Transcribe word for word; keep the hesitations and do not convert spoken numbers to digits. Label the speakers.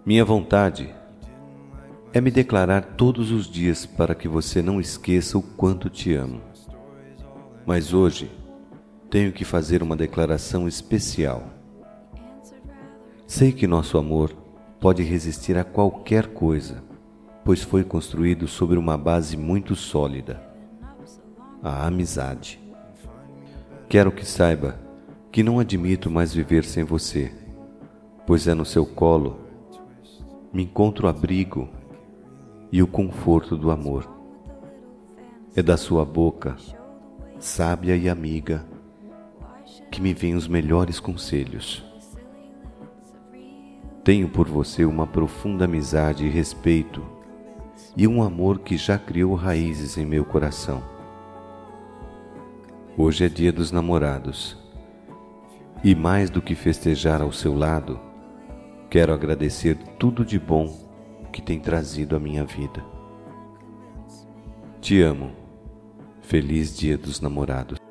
Speaker 1: Minha vontade é me declarar todos os dias para que você não esqueça o quanto te amo. Mas hoje tenho que fazer uma declaração especial. Sei que nosso amor pode resistir a qualquer coisa, pois foi construído sobre uma base muito sólida, a amizade. Quero que saiba que não admito mais viver sem você, pois é no seu colo me encontro abrigo e o conforto do amor. É da sua boca, sábia e amiga, que me vêm os melhores conselhos. Tenho por você uma profunda amizade e respeito, e um amor que já criou raízes em meu coração. Hoje é dia dos namorados, e mais do que festejar ao seu lado, quero agradecer tudo de bom que tem trazido à minha vida. Te amo. Feliz Dia dos Namorados.